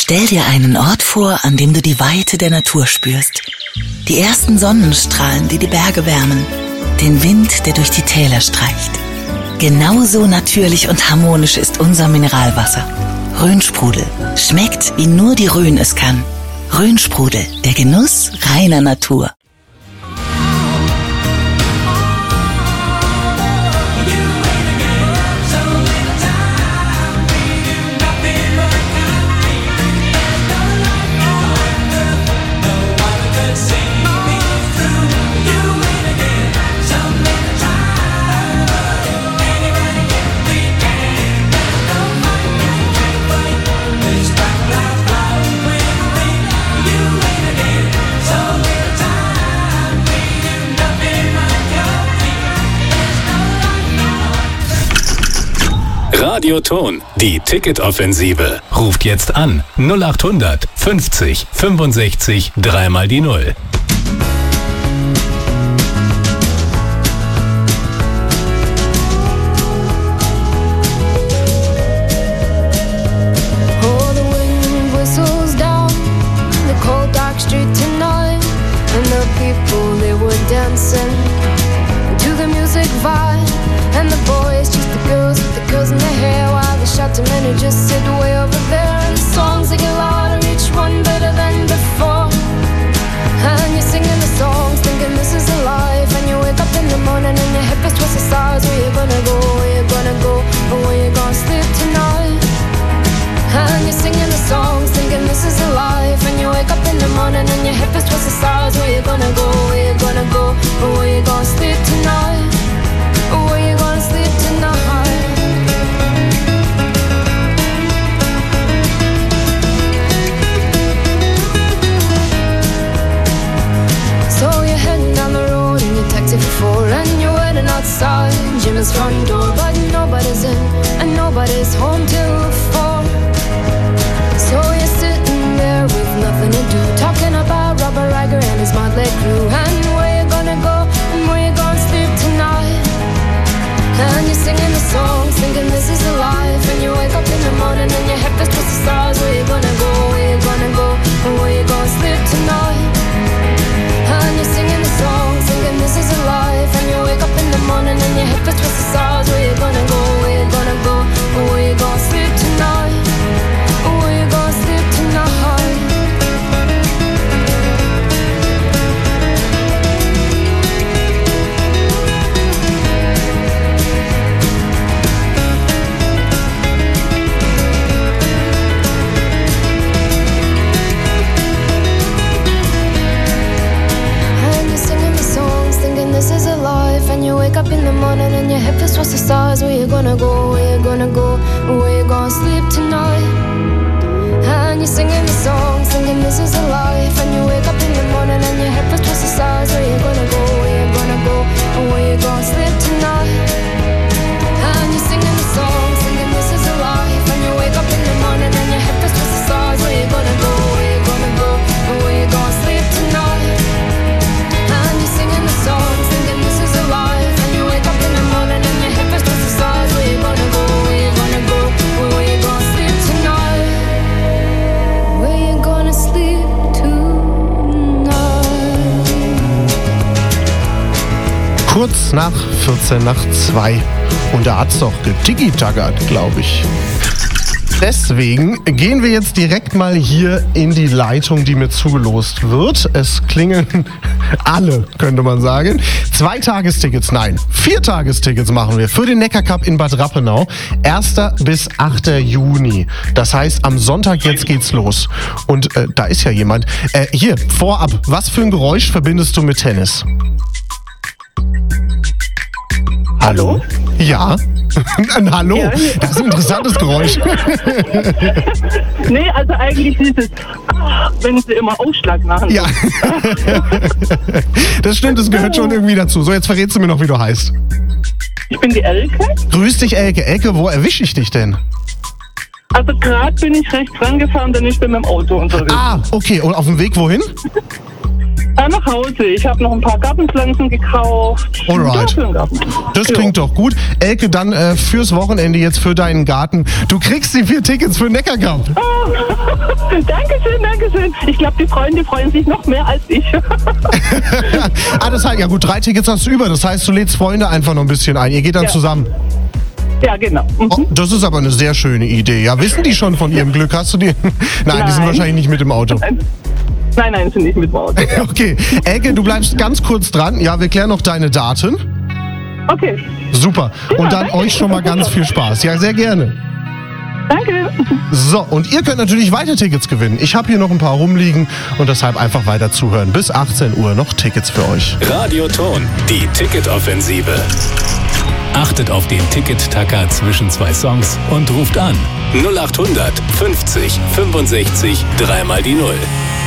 Stell dir einen Ort vor, an dem du die Weite der Natur spürst. Die ersten Sonnenstrahlen, die die Berge wärmen. Den Wind, der durch die Täler streicht. Genauso natürlich und harmonisch ist unser Mineralwasser. Rhönsprudel. Schmeckt, wie nur die Rhön es kann. Rhönsprudel, der Genuss reiner Natur. Radioton, die Ticketoffensive. Ruft jetzt an 0800 50 65 3 die 0. Oh, the wind whistles down the cold dark street tonight, and the people, they were dancing to the music vibe, and the boys just the girls with the girls in their hair, while the shouting men who just sit way over there. And the songs they get louder, each one better than before. And you're singing the songs, thinking this is a life. And you wake up in the morning and your hip is twisted sides. Where you gonna go? Where you gonna go? Or where you gonna sleep tonight? And you're singing the songs, thinking this is a life. And you wake up in the morning and your hip is twisted sides. Where you gonna go? Where you gonna go? Or where you gonna sleep tonight? Or where you gonna sleep tonight? So you're heading down the road in your taxi for 4, and you're waiting outside Jim's front door, but nobody's in and nobody's home till 4. So you're sitting there with nothing to do, talking about Robert Riger and his motley crew, and where you gonna go and where you gonna sleep tonight. And you're singing the songs, thinking this is a life. And you wake up in the morning and your head is twisted stars. Where you gonna go, where you gonna go, and where you gonna sleep tonight. And you're singing the songs, thinking this is a life. And you wake up in the morning and your head is twisted stars. Where you gonna go, where you gonna go, and where you gonna sleep tonight. And where you gonna sleep tonight. This is a life, and you wake up in the morning and your hip is towards the stars. Where you gonna go, where you gonna go, where you gonna sleep tonight. And you're singing the songs, thinking this is a life. And you wake up in the morning and your hip is towards the stars. Where you gonna go, where you gonna go, where you gonna sleep tonight. And you're singing the songs, thinking this is a life. And you wake up in the morning and your hip is towards the stars. Where you gonna go, where you gonna go, where you gonna sleep tonight. And you're singing the songs, thinking this is a life. And you wake up in the morning and your hip is towards the stars. Where you gonna go, where you gonna go, where you gonna sleep tonight. Where you gonna sleep tonight. Kurz nach 14 nach 2. Und da hat's doch getiki-tackert, glaube ich. Deswegen gehen wir jetzt direkt mal hier in die Leitung, die mir zugelost wird. Es klingeln alle, könnte man sagen. 2 Tagestickets, nein, 4 Tagestickets machen wir für den Neckarcup in Bad Rappenau. 1. bis 8. Juni. Das heißt, am Sonntag jetzt geht's los. Und da ist ja jemand. Hier, vorab, was für ein Geräusch verbindest du mit Tennis? Hallo? Ja? Ein Hallo? Ja, das ist ein interessantes Geräusch. Nee, also eigentlich ist es, wenn sie immer Ausschlag machen. Ja. Das stimmt, das gehört schon irgendwie dazu. So, jetzt verrätst du mir noch, wie du heißt. Ich bin die Elke. Grüß dich, Elke. Elke, wo erwische ich dich denn? Also gerade bin ich rechts rangefahren, denn ich bin mit dem Auto unterwegs. Ah, okay. Und auf dem Weg wohin? Nach Hause. Ich habe noch ein paar Gartenpflanzen gekauft. Alright. Ja, für den Garten. Das klingt doch gut. Elke, dann fürs Wochenende jetzt für deinen Garten. Du kriegst die 4 Tickets für den Neckarcup. Oh. Dankeschön. Ich glaube, die freuen sich noch mehr als ich. Das heißt, ja gut, 3 Tickets hast du über. Das heißt, du lädst Freunde einfach noch ein bisschen ein. Ihr geht dann zusammen. Ja, genau. Oh, das ist aber eine sehr schöne Idee. Ja, wissen die schon von ihrem Glück? Hast du die? Nein, die sind wahrscheinlich nicht mit im Auto. Nein, sind nicht mit dem Auto. Okay. Elke, du bleibst ganz kurz dran. Ja, wir klären noch deine Daten. Okay. Super. Und dann euch schon mal ganz viel Spaß. Ja, sehr gerne. Danke. So, und ihr könnt natürlich weiter Tickets gewinnen. Ich habe hier noch ein paar rumliegen und deshalb einfach weiter zuhören. Bis 18 Uhr noch Tickets für euch. Radio Ton, die Ticketoffensive. Achtet auf den Ticket-Tacker zwischen 2 Songs und ruft an 0800 50 65 3 mal die 0.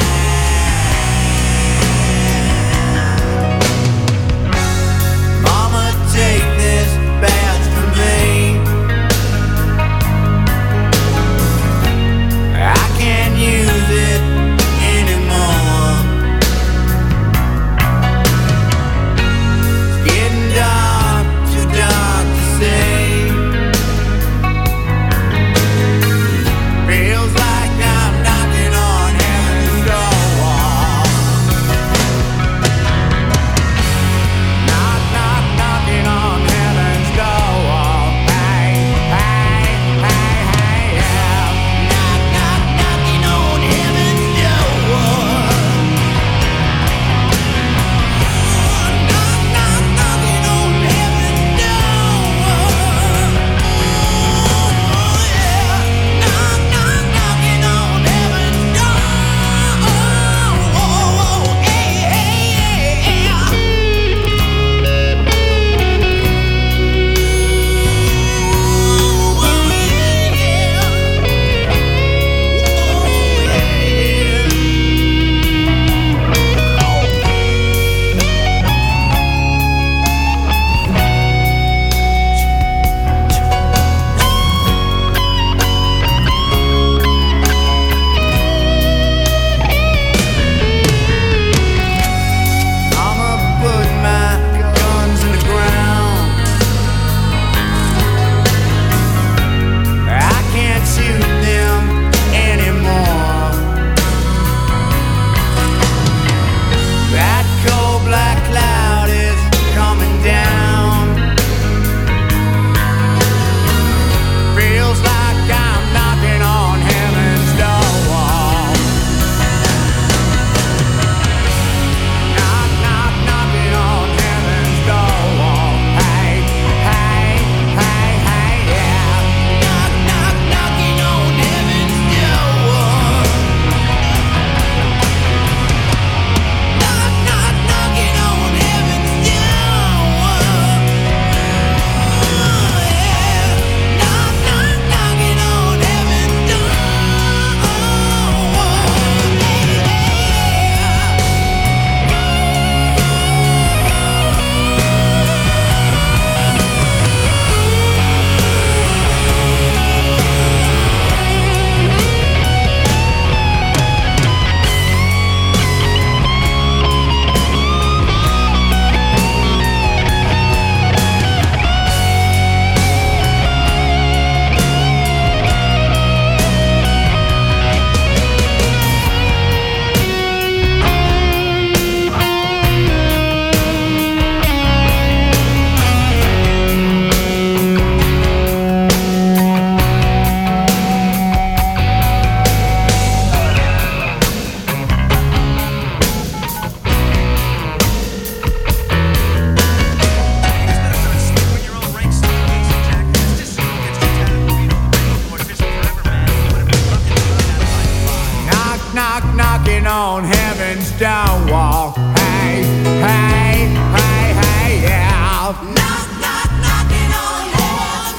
knocking on heaven's stone wall. Hey, hey, hey, hey, yeah. Knock, knock, knocking on heaven's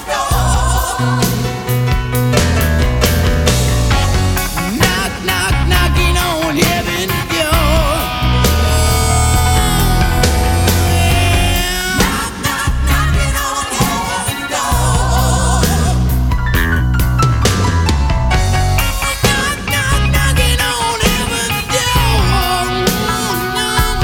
door. Knock, knock, knocking on heaven's door. Knock, knock, knocking on heaven's door. Knock, knock, knocking on heaven's door.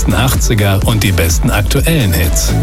besten 80er und die besten aktuellen Hits.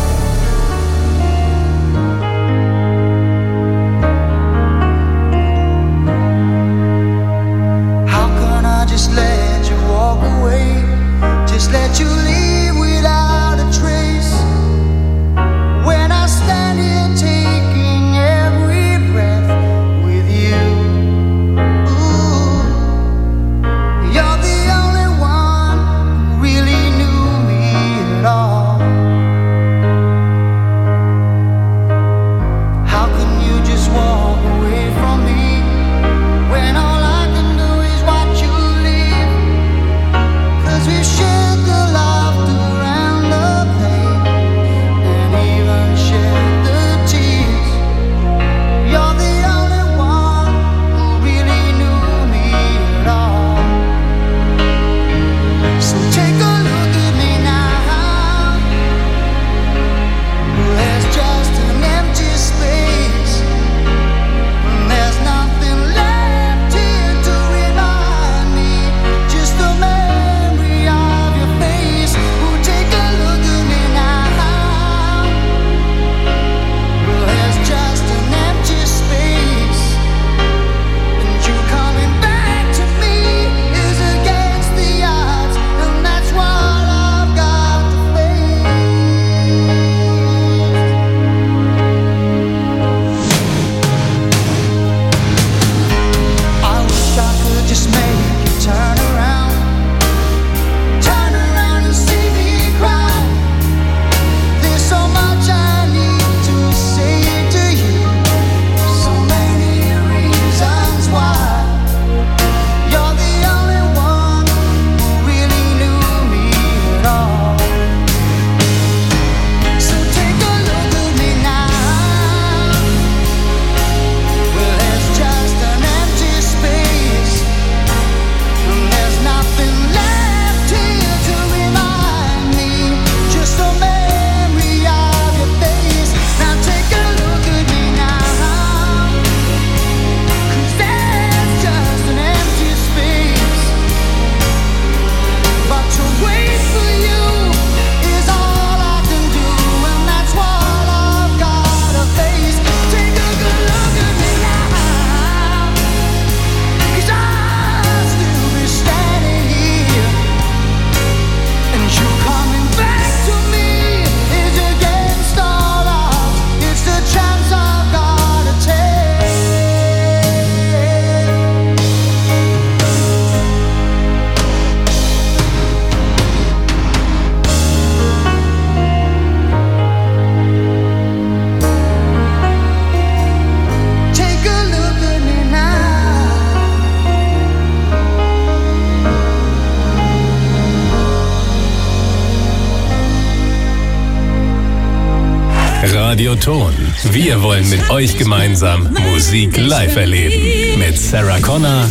Radioton. Wir wollen mit euch gemeinsam Musik live erleben. Mit Sarah Connor.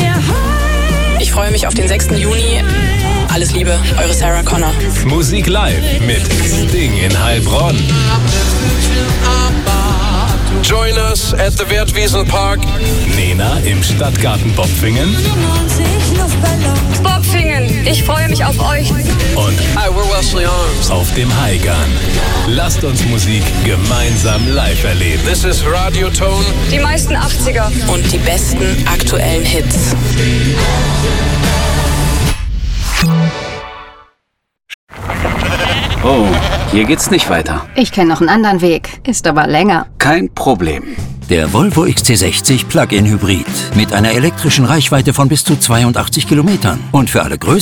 Ich freue mich auf den 6. Juni. Alles Liebe, eure Sarah Connor. Musik live mit Sting in Heilbronn. Join us at the Wertwiesenpark. Nena im Stadtgarten Bopfingen. Bopfingen, ich freue mich auf euch. Und Hi, we're Wesley Arms. auf dem Highgarn. Lasst uns Musik gemeinsam live erleben. This is Radioton. Die meisten 80er. Und die besten aktuellen Hits. Oh, hier geht's nicht weiter. Ich kenne noch einen anderen Weg, ist aber länger. Kein Problem. Der Volvo XC60 Plug-in Hybrid mit einer elektrischen Reichweite von bis zu 82 Kilometern und für alle Größen